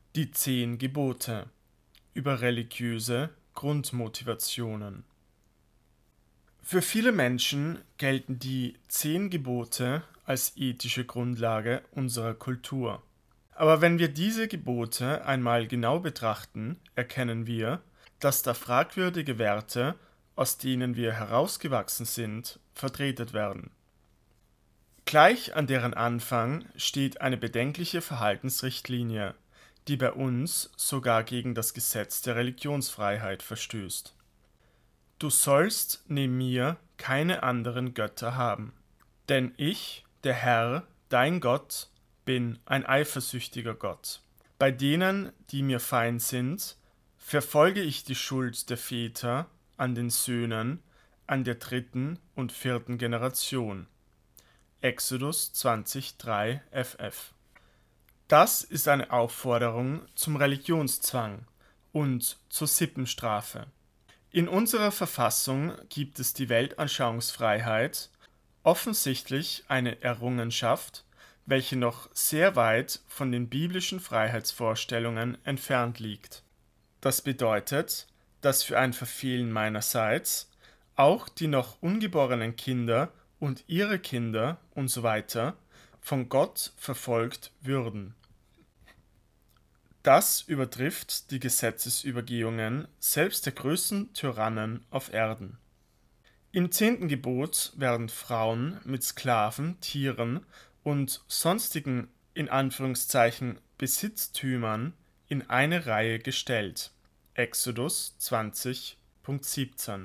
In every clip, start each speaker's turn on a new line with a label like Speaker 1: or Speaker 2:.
Speaker 1: Die 10 Gebote über religiöse Grundmotivationen. Für viele Menschen gelten die 10 Gebote als ethische Grundlage unserer Kultur. Aber wenn wir diese Gebote einmal genau betrachten, erkennen wir, dass da fragwürdige Werte, aus denen wir herausgewachsen sind, vertretet werden. Gleich an deren Anfang steht eine bedenkliche Verhaltensrichtlinie, die bei uns sogar gegen das Gesetz der Religionsfreiheit verstößt. Du sollst neben mir keine anderen Götter haben, denn ich, der Herr, dein Gott, bin ein eifersüchtiger Gott. Bei denen, die mir Feind sind, verfolge ich die Schuld der Väter an den Söhnen, an der 3. und 4. Generation. Exodus 20,3 ff. Das ist eine Aufforderung zum Religionszwang und zur Sippenstrafe. In unserer Verfassung gibt es die Weltanschauungsfreiheit, offensichtlich eine Errungenschaft, welche noch sehr weit von den biblischen Freiheitsvorstellungen entfernt liegt. Das bedeutet, dass für ein Verfehlen meinerseits auch die noch ungeborenen Kinder und ihre Kinder usw. von Gott verfolgt würden. Das übertrifft die Gesetzesübergehungen selbst der größten Tyrannen auf Erden. Im 10. Gebot werden Frauen mit Sklaven, Tieren und sonstigen in Anführungszeichen Besitztümern in eine Reihe gestellt. Exodus 20,17.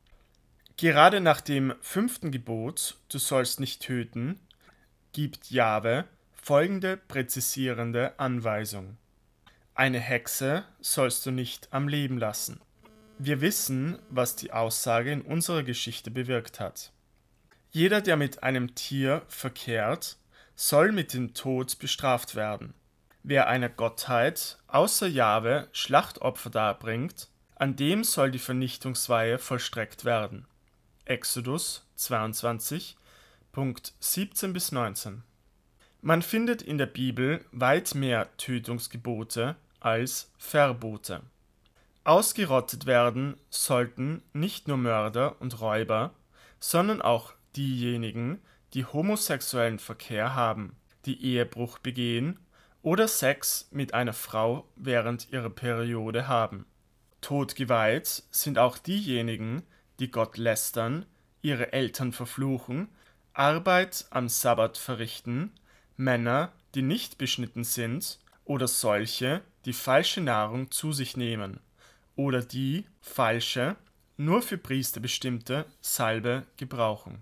Speaker 1: Gerade nach dem 5. Gebot, du sollst nicht töten, gibt Jahwe folgende präzisierende Anweisung: Eine Hexe sollst du nicht am Leben lassen. Wir wissen, was die Aussage in unserer Geschichte bewirkt hat. Jeder, der mit einem Tier verkehrt, soll mit dem Tod bestraft werden. Wer einer Gottheit außer Jahwe Schlachtopfer darbringt, an dem soll die Vernichtungsweihe vollstreckt werden. Exodus 22, Punkt 17 bis 19. Man findet in der Bibel weit mehr Tötungsgebote als Verbote. Ausgerottet werden sollten nicht nur Mörder und Räuber, sondern auch diejenigen, die homosexuellen Verkehr haben, die Ehebruch begehen oder Sex mit einer Frau während ihrer Periode haben. Totgeweiht sind auch diejenigen, die Gott lästern, ihre Eltern verfluchen, Arbeit am Sabbat verrichten, Männer, die nicht beschnitten sind, oder solche, die falsche Nahrung zu sich nehmen, oder die falsche, nur für Priester bestimmte Salbe gebrauchen.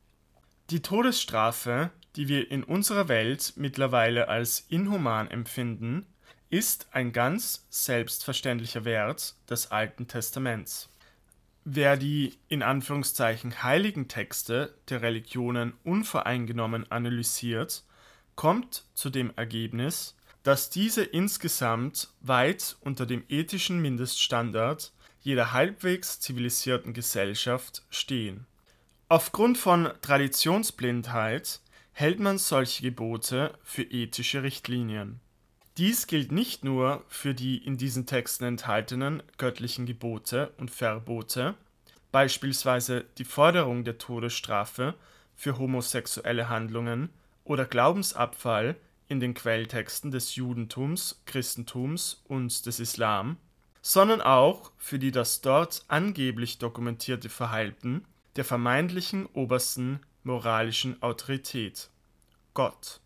Speaker 1: Die Todesstrafe, die wir in unserer Welt mittlerweile als inhuman empfinden, ist ein ganz selbstverständlicher Wert des Alten Testaments. Wer die in Anführungszeichen heiligen Texte der Religionen unvoreingenommen analysiert, kommt zu dem Ergebnis, dass diese insgesamt weit unter dem ethischen Mindeststandard jeder halbwegs zivilisierten Gesellschaft stehen. Aufgrund von Traditionsblindheit hält man solche Gebote für ethische Richtlinien. Dies gilt nicht nur für die in diesen Texten enthaltenen göttlichen Gebote und Verbote, beispielsweise die Forderung der Todesstrafe für homosexuelle Handlungen oder Glaubensabfall in den Quelltexten des Judentums, Christentums und des Islam, sondern auch für die das dort angeblich dokumentierte Verhalten der vermeintlichen obersten moralischen Autorität, Gott.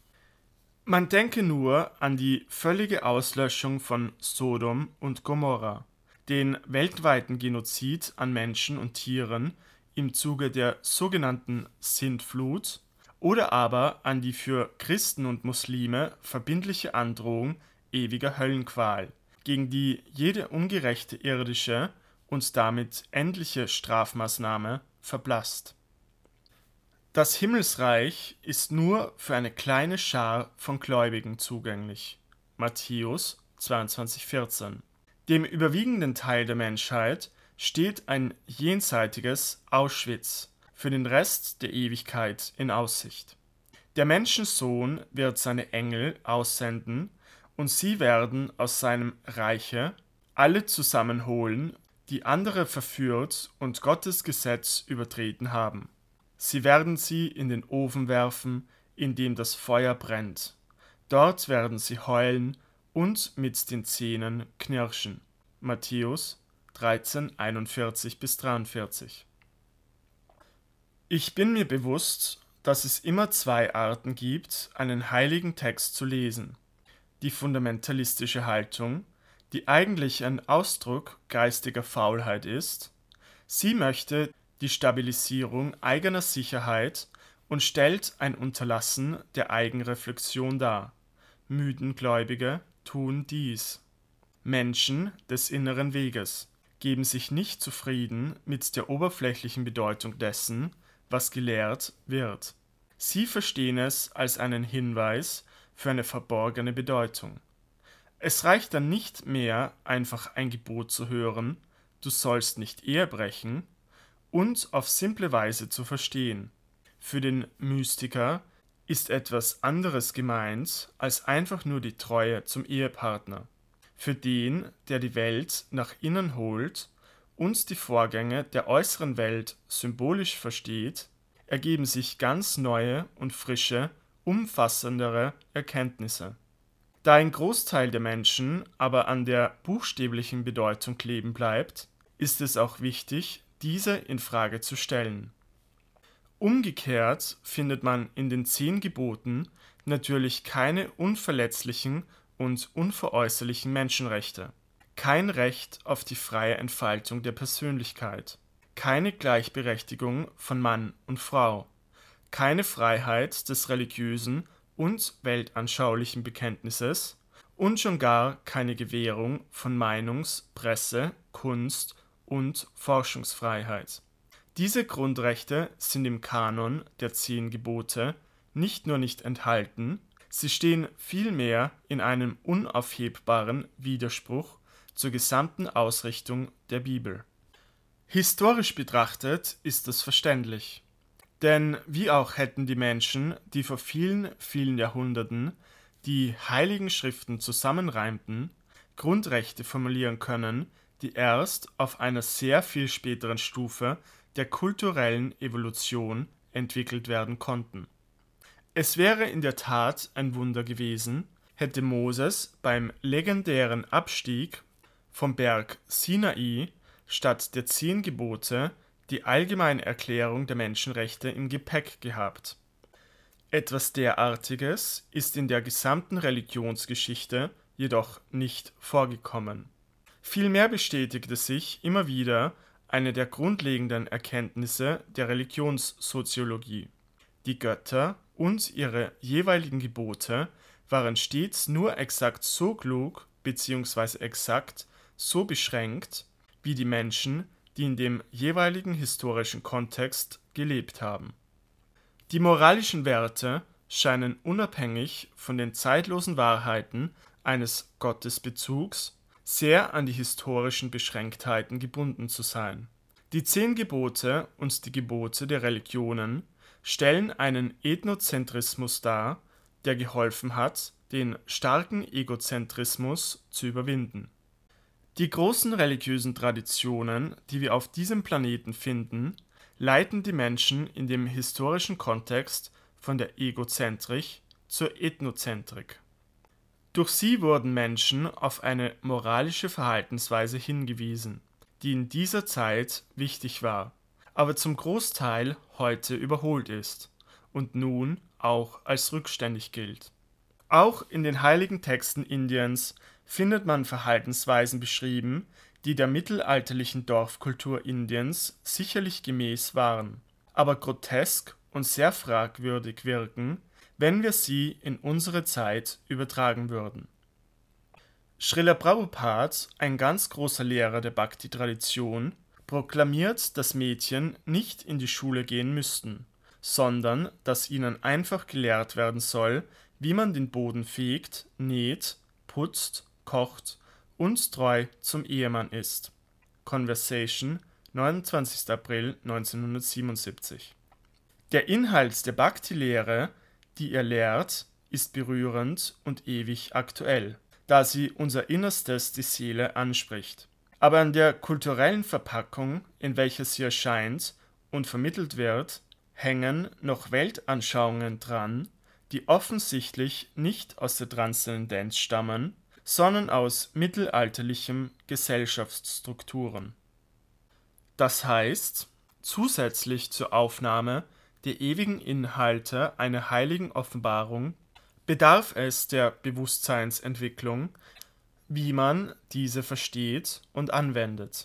Speaker 1: Man denke nur an die völlige Auslöschung von Sodom und Gomorra, den weltweiten Genozid an Menschen und Tieren im Zuge der sogenannten Sintflut oder aber an die für Christen und Muslime verbindliche Androhung ewiger Höllenqual, gegen die jede ungerechte irdische und damit endliche Strafmaßnahme verblasst. Das Himmelsreich ist nur für eine kleine Schar von Gläubigen zugänglich. Matthäus 22,14. Dem überwiegenden Teil der Menschheit steht ein jenseitiges Auschwitz für den Rest der Ewigkeit in Aussicht. Der Menschensohn wird seine Engel aussenden, und sie werden aus seinem Reiche alle zusammenholen, die andere verführt und Gottes Gesetz übertreten haben. Sie werden sie in den Ofen werfen, in dem das Feuer brennt. Dort werden sie heulen und mit den Zähnen knirschen. Matthäus 13, 41-43. Ich bin mir bewusst, dass es immer zwei Arten gibt, einen heiligen Text zu lesen. Die fundamentalistische Haltung, die eigentlich ein Ausdruck geistiger Faulheit ist. Sie möchte die Stabilisierung eigener Sicherheit und stellt ein Unterlassen der Eigenreflexion dar. Müdengläubige tun dies. Menschen des inneren Weges geben sich nicht zufrieden mit der oberflächlichen Bedeutung dessen, was gelehrt wird. Sie verstehen es als einen Hinweis für eine verborgene Bedeutung. Es reicht dann nicht mehr, einfach ein Gebot zu hören, du sollst nicht Ehe brechen, und auf simple Weise zu verstehen. Für den Mystiker ist etwas anderes gemeint als einfach nur die Treue zum Ehepartner. Für den, der die Welt nach innen holt und die Vorgänge der äußeren Welt symbolisch versteht, ergeben sich ganz neue und frische, umfassendere Erkenntnisse. Da ein Großteil der Menschen aber an der buchstäblichen Bedeutung kleben bleibt, ist es auch wichtig, diese in Frage zu stellen. Umgekehrt findet man in den 10 Geboten natürlich keine unverletzlichen und unveräußerlichen Menschenrechte, kein Recht auf die freie Entfaltung der Persönlichkeit, keine Gleichberechtigung von Mann und Frau, keine Freiheit des religiösen und weltanschaulichen Bekenntnisses und schon gar keine Gewährung von Meinungs-, Presse-, Kunst- und Forschungsfreiheit. Diese Grundrechte sind im Kanon der 10 Gebote nicht nur nicht enthalten, sie stehen vielmehr in einem unaufhebbaren Widerspruch zur gesamten Ausrichtung der Bibel. Historisch betrachtet ist das verständlich. Denn wie auch hätten die Menschen, die vor vielen, vielen Jahrhunderten die heiligen Schriften zusammenreimten, Grundrechte formulieren können, die erst auf einer sehr viel späteren Stufe der kulturellen Evolution entwickelt werden konnten. Es wäre in der Tat ein Wunder gewesen, hätte Moses beim legendären Abstieg vom Berg Sinai statt der 10 Gebote die allgemeine Erklärung der Menschenrechte im Gepäck gehabt. Etwas derartiges ist in der gesamten Religionsgeschichte jedoch nicht vorgekommen. Vielmehr bestätigte sich immer wieder eine der grundlegenden Erkenntnisse der Religionssoziologie. Die Götter und ihre jeweiligen Gebote waren stets nur exakt so klug bzw. exakt so beschränkt, wie die Menschen, die in dem jeweiligen historischen Kontext gelebt haben. Die moralischen Werte scheinen unabhängig von den zeitlosen Wahrheiten eines Gottesbezugs sehr an die historischen Beschränktheiten gebunden zu sein. Die 10 Gebote und die Gebote der Religionen stellen einen Ethnozentrismus dar, der geholfen hat, den starken Egozentrismus zu überwinden. Die großen religiösen Traditionen, die wir auf diesem Planeten finden, leiten die Menschen in dem historischen Kontext von der Egozentrik zur Ethnozentrik. Durch sie wurden Menschen auf eine moralische Verhaltensweise hingewiesen, die in dieser Zeit wichtig war, aber zum Großteil heute überholt ist und nun auch als rückständig gilt. Auch in den heiligen Texten Indiens findet man Verhaltensweisen beschrieben, die der mittelalterlichen Dorfkultur Indiens sicherlich gemäß waren, aber grotesk und sehr fragwürdig wirken, wenn wir sie in unsere Zeit übertragen würden. Srila Prabhupada, ein ganz großer Lehrer der Bhakti-Tradition, proklamiert, dass Mädchen nicht in die Schule gehen müssten, sondern dass ihnen einfach gelehrt werden soll, wie man den Boden fegt, näht, putzt, kocht und treu zum Ehemann ist. Conversation, 29. April 1977. Der Inhalt der Bhakti-Lehre, die er lehrt, ist berührend und ewig aktuell. da sie unser Innerstes, die Seele, anspricht. Aber an der kulturellen Verpackung, in welcher sie erscheint und vermittelt wird, hängen noch Weltanschauungen dran, die offensichtlich nicht aus der Transzendenz stammen, sondern aus mittelalterlichen Gesellschaftsstrukturen. Das heißt, zusätzlich zur Aufnahme der ewigen Inhalte einer heiligen Offenbarung bedarf es der Bewusstseinsentwicklung, wie man diese versteht und anwendet.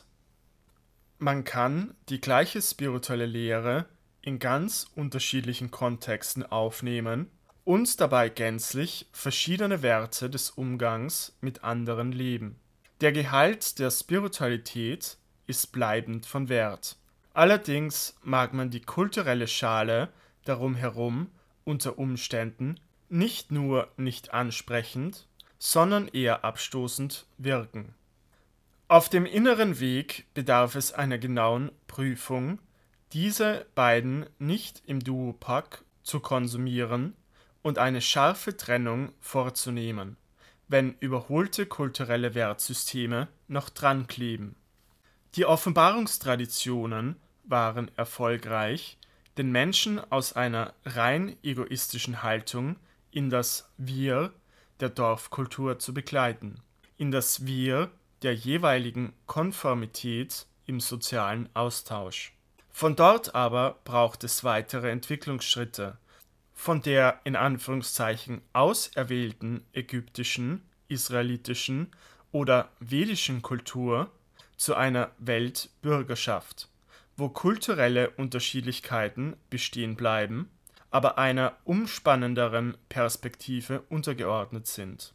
Speaker 1: Man kann die gleiche spirituelle Lehre in ganz unterschiedlichen Kontexten aufnehmen und dabei gänzlich verschiedene Werte des Umgangs mit anderen leben. Der Gehalt der Spiritualität ist bleibend von Wert. Allerdings mag man die kulturelle Schale darum herum unter Umständen nicht nur nicht ansprechend, sondern eher abstoßend wirken. Auf dem inneren Weg bedarf es einer genauen Prüfung, diese beiden nicht im Duopak zu konsumieren und eine scharfe Trennung vorzunehmen, wenn überholte kulturelle Wertsysteme noch dran kleben. Die Offenbarungstraditionen waren erfolgreich, den Menschen aus einer rein egoistischen Haltung in das Wir der Dorfkultur zu begleiten, in das Wir der jeweiligen Konformität im sozialen Austausch. Von dort aber braucht es weitere Entwicklungsschritte, von der in Anführungszeichen auserwählten ägyptischen, israelitischen oder vedischen Kultur zu einer Weltbürgerschaft, wo kulturelle Unterschiedlichkeiten bestehen bleiben, aber einer umspannenderen Perspektive untergeordnet sind.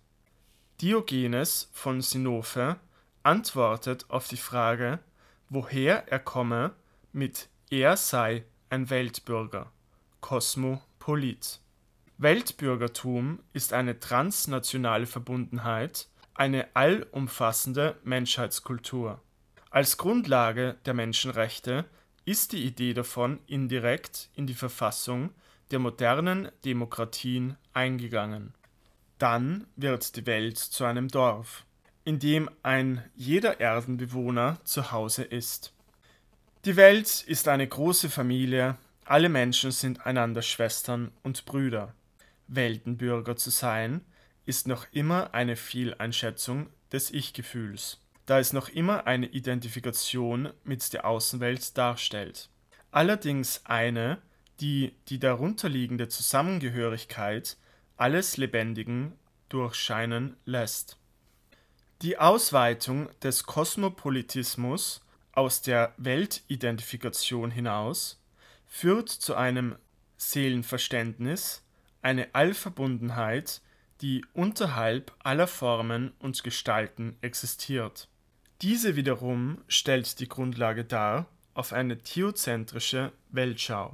Speaker 1: Diogenes von Sinope antwortet auf die Frage, woher er komme, mit er sei ein Weltbürger, Kosmopolit. Weltbürgertum ist eine transnationale Verbundenheit, eine allumfassende Menschheitskultur. Als Grundlage der Menschenrechte ist die Idee davon indirekt in die Verfassung der modernen Demokratien eingegangen. Dann wird die Welt zu einem Dorf, in dem ein jeder Erdenbewohner zu Hause ist. Die Welt ist eine große Familie, alle Menschen sind einander Schwestern und Brüder. Weltenbürger zu sein, ist noch immer eine Fehleinschätzung des Ich-Gefühls, da es noch immer eine Identifikation mit der Außenwelt darstellt. Allerdings eine, die darunterliegende Zusammengehörigkeit alles Lebendigen durchscheinen lässt. Die Ausweitung des Kosmopolitismus aus der Weltidentifikation hinaus führt zu einem Seelenverständnis, eine Allverbundenheit, die unterhalb aller Formen und Gestalten existiert. Diese wiederum stellt die Grundlage dar auf eine theozentrische Weltschau.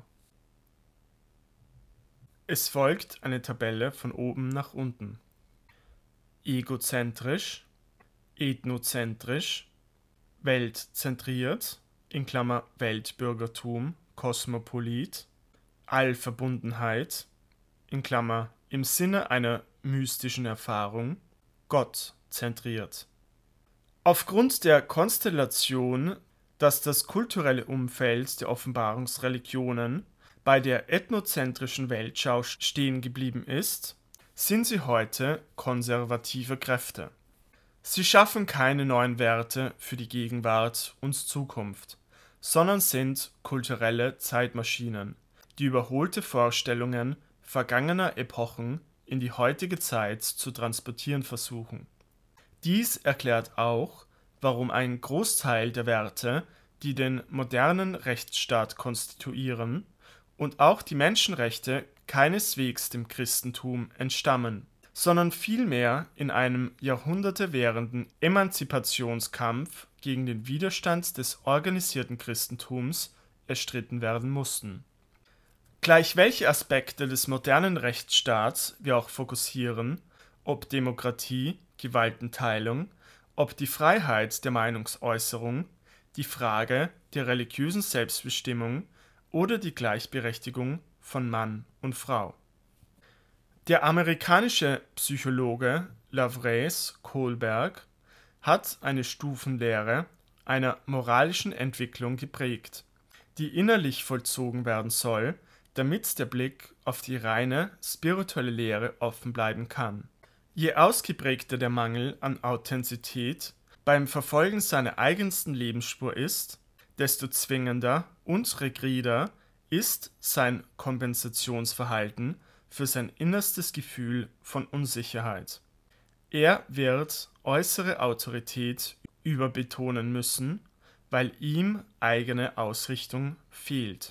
Speaker 1: Es folgt eine Tabelle von oben nach unten. Egozentrisch, ethnozentrisch, weltzentriert, in Klammer Weltbürgertum, Kosmopolit, Allverbundenheit, in Klammer im Sinne einer mystischen Erfahrung, Gott zentriert. Aufgrund der Konstellation, dass das kulturelle Umfeld der Offenbarungsreligionen bei der ethnozentrischen Weltschau stehen geblieben ist, sind sie heute konservative Kräfte. Sie schaffen keine neuen Werte für die Gegenwart und Zukunft, sondern sind kulturelle Zeitmaschinen, die überholte Vorstellungen vergangener Epochen in die heutige Zeit zu transportieren versuchen. Dies erklärt auch, warum ein Großteil der Werte, die den modernen Rechtsstaat konstituieren, und auch die Menschenrechte keineswegs dem Christentum entstammen, sondern vielmehr in einem Jahrhunderte währenden Emanzipationskampf gegen den Widerstand des organisierten Christentums erstritten werden mussten. Gleich welche Aspekte des modernen Rechtsstaats wir auch fokussieren, ob Demokratie, Gewaltenteilung, ob die Freiheit der Meinungsäußerung, die Frage der religiösen Selbstbestimmung oder die Gleichberechtigung von Mann und Frau. Der amerikanische Psychologe Lavraise-Kohlberg hat eine Stufenlehre einer moralischen Entwicklung geprägt, die innerlich vollzogen werden soll, damit der Blick auf die reine spirituelle Lehre offen bleiben kann. Je ausgeprägter der Mangel an Authentizität beim Verfolgen seiner eigensten Lebensspur ist, desto zwingender und rigider ist sein Kompensationsverhalten für sein innerstes Gefühl von Unsicherheit. Er wird äußere Autorität überbetonen müssen, weil ihm eigene Ausrichtung fehlt.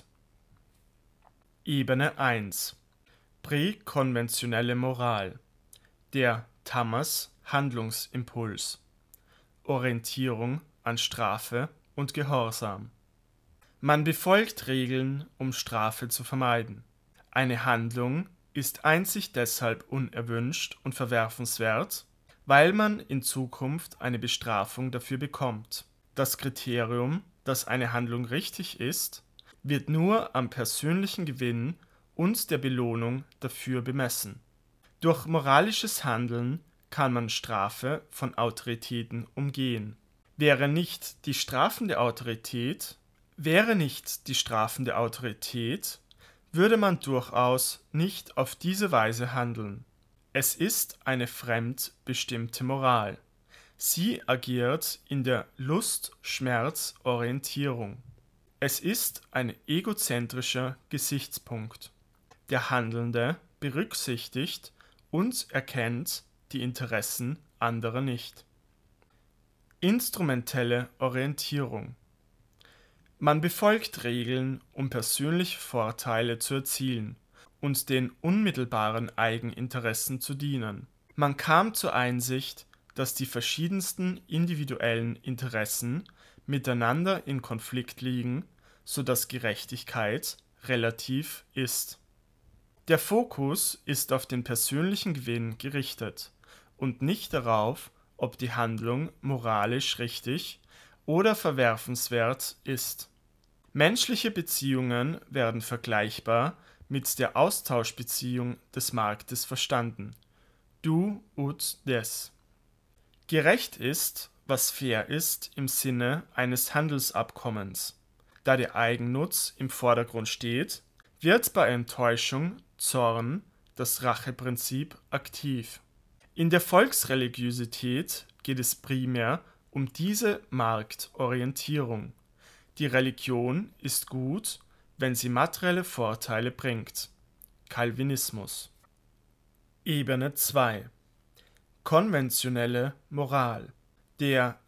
Speaker 1: Ebene 1: Präkonventionelle Moral. Der Tamas-Handlungsimpuls. Orientierung an Strafe und Gehorsam. Man befolgt Regeln, um Strafe zu vermeiden. Eine Handlung ist einzig deshalb unerwünscht und verwerfenswert, weil man in Zukunft eine Bestrafung dafür bekommt. Das Kriterium, dass eine Handlung richtig ist, wird nur am persönlichen Gewinn und der Belohnung dafür bemessen. Durch moralisches Handeln kann man Strafe von Autoritäten umgehen. Wäre nicht die strafende Autorität, würde man durchaus nicht auf diese Weise handeln. Es ist eine fremdbestimmte Moral. Sie agiert in der Lust-Schmerz-Orientierung. Es ist ein egozentrischer Gesichtspunkt. Der Handelnde berücksichtigt und erkennt die Interessen anderer nicht. Instrumentelle Orientierung. Man befolgt Regeln, um persönliche Vorteile zu erzielen und den unmittelbaren Eigeninteressen zu dienen. Man kam zur Einsicht, dass die verschiedensten individuellen Interessen miteinander in Konflikt liegen, sodass Gerechtigkeit relativ ist. Der Fokus ist auf den persönlichen Gewinn gerichtet und nicht darauf, ob die Handlung moralisch richtig oder verwerfenswert ist. Menschliche Beziehungen werden vergleichbar mit der Austauschbeziehung des Marktes verstanden. Du ut des. Gerecht ist, was fair ist im Sinne eines Handelsabkommens. Da der Eigennutz im Vordergrund steht, wird bei Enttäuschung, Zorn das Racheprinzip aktiv. In der Volksreligiosität geht es primär um diese Marktorientierung. Die Religion ist gut, wenn sie materielle Vorteile bringt. Calvinismus. Ebene 2: Konventionelle Moral. Der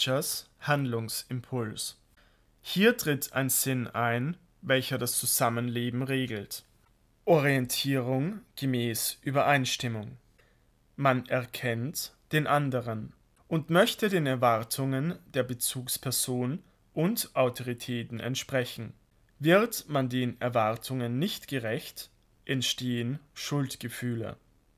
Speaker 1: Rajas-Handlungsimpuls. Hier tritt ein Sinn ein, welcher das Zusammenleben regelt. Orientierung gemäß Übereinstimmung. Man erkennt den anderen und möchte den Erwartungen der Bezugsperson und Autoritäten entsprechen. Wird man den Erwartungen nicht gerecht, entstehen Schuldgefühle.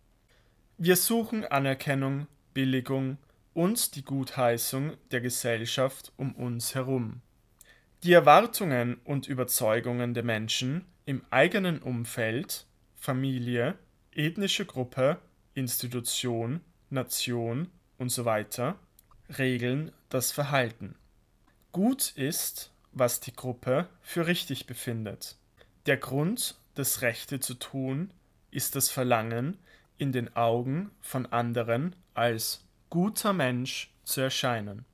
Speaker 1: Wir suchen Anerkennung, Billigung und die Gutheißung der Gesellschaft um uns herum. Die Erwartungen und Überzeugungen der Menschen im eigenen Umfeld, Familie, ethnische Gruppe, Institution, Nation usw. regeln das Verhalten. Gut ist, was die Gruppe für richtig befindet. Der Grund, das Rechte zu tun, ist das Verlangen, in den Augen von anderen als guter Mensch zu erscheinen.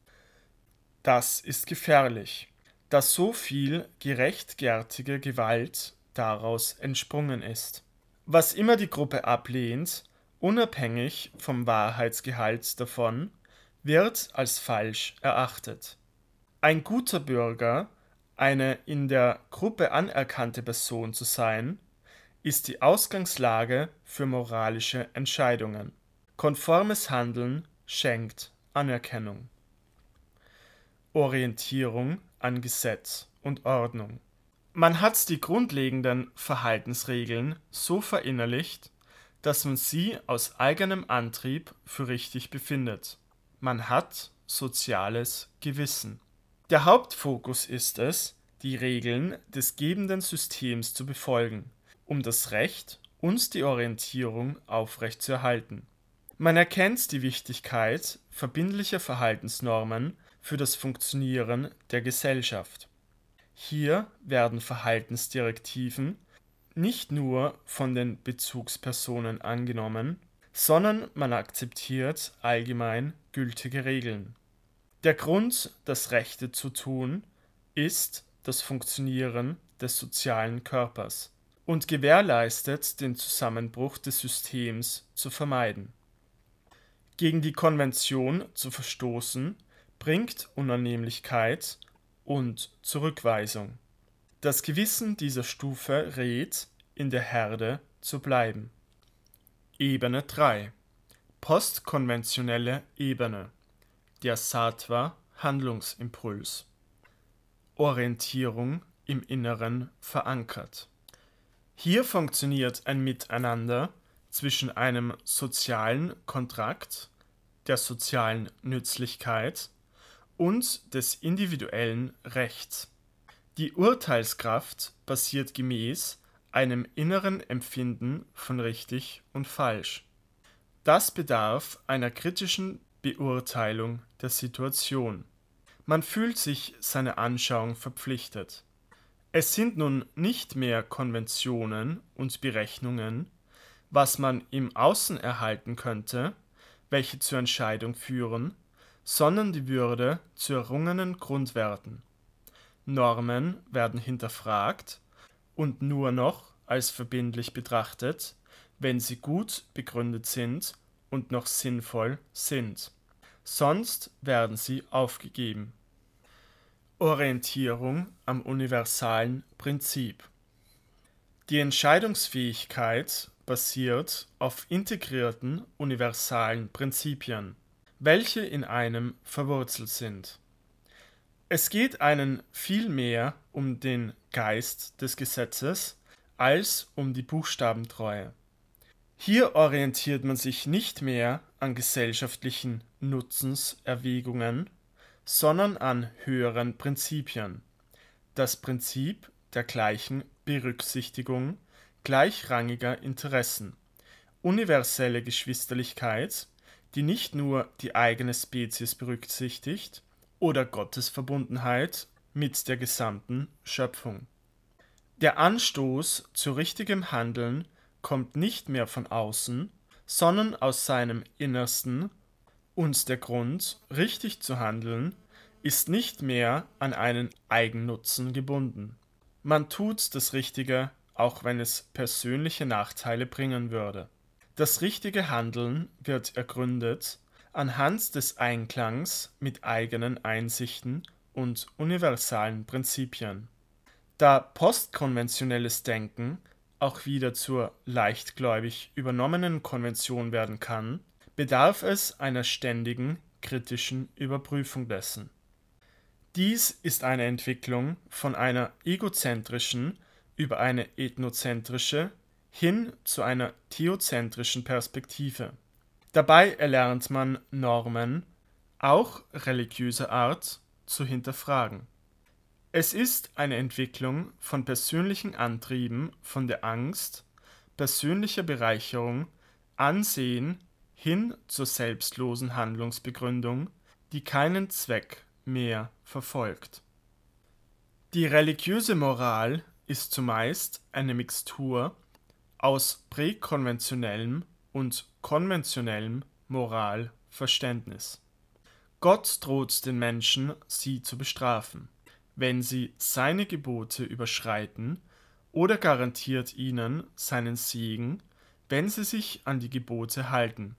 Speaker 1: Das ist gefährlich, da so viel gerechtfertigte Gewalt daraus entsprungen ist. Was immer die Gruppe ablehnt, unabhängig vom Wahrheitsgehalt davon, wird als falsch erachtet. Ein guter Bürger, eine in der Gruppe anerkannte Person zu sein, ist die Ausgangslage für moralische Entscheidungen. Konformes Handeln schenkt Anerkennung. Orientierung an Gesetz und Ordnung. Man hat die grundlegenden Verhaltensregeln so verinnerlicht, dass man sie aus eigenem Antrieb für richtig befindet. Man hat soziales Gewissen. Der Hauptfokus ist es, die Regeln des gebenden Systems zu befolgen, um das Recht und die Orientierung aufrechtzuerhalten. Man erkennt die Wichtigkeit verbindlicher Verhaltensnormen für das Funktionieren der Gesellschaft. Hier werden Verhaltensdirektiven nicht nur von den Bezugspersonen angenommen, sondern man akzeptiert allgemein gültige Regeln. Der Grund, das Rechte zu tun, ist das Funktionieren des sozialen Körpers und gewährleistet den Zusammenbruch des Systems zu vermeiden. Gegen die Konvention zu verstoßen, bringt Unannehmlichkeit und Zurückweisung. Das Gewissen dieser Stufe rät, in der Herde zu bleiben. Ebene 3. Postkonventionelle Ebene. Der Sattva-Handlungsimpuls. Orientierung im Inneren verankert. Hier funktioniert ein Miteinander zwischen einem sozialen Kontrakt, der sozialen Nützlichkeit und des individuellen Rechts. Die Urteilskraft basiert gemäß einem inneren Empfinden von richtig und falsch. Das bedarf einer kritischen Beurteilung der Situation. Man fühlt sich seiner Anschauung verpflichtet. Es sind nun nicht mehr Konventionen und Berechnungen, was man im Außen erhalten könnte, welche zur Entscheidung führen, sondern die Würde zu errungenen Grundwerten. Normen werden hinterfragt und nur noch als verbindlich betrachtet, wenn sie gut begründet sind und noch sinnvoll sind. Sonst werden sie aufgegeben. Orientierung am universalen Prinzip. Die Entscheidungsfähigkeit basiert auf integrierten universalen Prinzipien, welche in einem verwurzelt sind. Es geht einen vielmehr um den Geist des Gesetzes als um die Buchstabentreue. Hier orientiert man sich nicht mehr an gesellschaftlichen Nutzenserwägungen, sondern an höheren Prinzipien. Das Prinzip der gleichen Berücksichtigung gleichrangiger Interessen, universelle Geschwisterlichkeit, die nicht nur die eigene Spezies berücksichtigt, oder Gottes Verbundenheit mit der gesamten Schöpfung. Der Anstoß zu richtigem Handeln kommt nicht mehr von außen, sondern aus seinem Innersten, und der Grund, richtig zu handeln, ist nicht mehr an einen Eigennutzen gebunden. Man tut das Richtige, auch wenn es persönliche Nachteile bringen würde. Das richtige Handeln wird ergründet anhand des Einklangs mit eigenen Einsichten und universalen Prinzipien. Da postkonventionelles Denken auch wieder zur leichtgläubig übernommenen Konvention werden kann, bedarf es einer ständigen kritischen Überprüfung dessen. Dies ist eine Entwicklung von einer egozentrischen über eine ethnozentrische hin zu einer theozentrischen Perspektive. Dabei erlernt man Normen, auch religiöser Art, zu hinterfragen. Es ist eine Entwicklung von persönlichen Antrieben, von der Angst, persönlicher Bereicherung, Ansehen hin zur selbstlosen Handlungsbegründung, die keinen Zweck mehr verfolgt. Die religiöse Moral ist zumeist eine Mixtur aus präkonventionellem und konventionellem Moralverständnis. Gott droht den Menschen, sie zu bestrafen, wenn sie seine Gebote überschreiten, oder garantiert ihnen seinen Segen, wenn sie sich an die Gebote halten,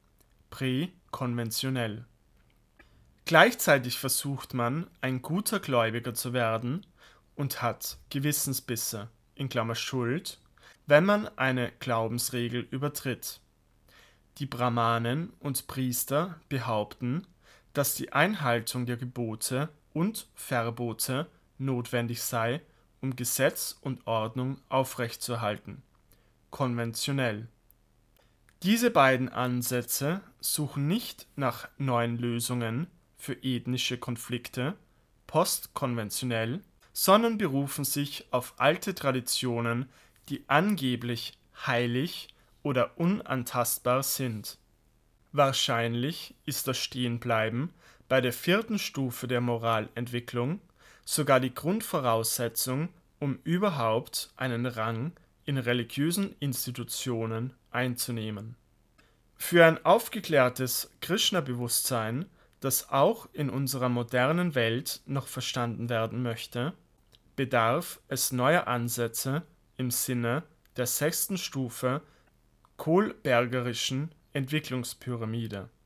Speaker 1: präkonventionell. Gleichzeitig versucht man, ein guter Gläubiger zu werden und hat Gewissensbisse (Schuld), wenn man eine Glaubensregel übertritt. Die Brahmanen und Priester behaupten, dass die Einhaltung der Gebote und Verbote notwendig sei, um Gesetz und Ordnung aufrechtzuerhalten, konventionell. Diese beiden Ansätze suchen nicht nach neuen Lösungen für ethnische Konflikte, postkonventionell, sondern berufen sich auf alte Traditionen, die angeblich heilig oder unantastbar sind. Wahrscheinlich ist das Stehenbleiben bei der vierten Stufe der Moralentwicklung sogar die Grundvoraussetzung, um überhaupt einen Rang in religiösen Institutionen einzunehmen. Für ein aufgeklärtes Krishna-Bewusstsein, das auch in unserer modernen Welt noch verstanden werden möchte, bedarf es neuer Ansätze im Sinne der sechsten Stufe Kohlbergerischen Entwicklungspyramide.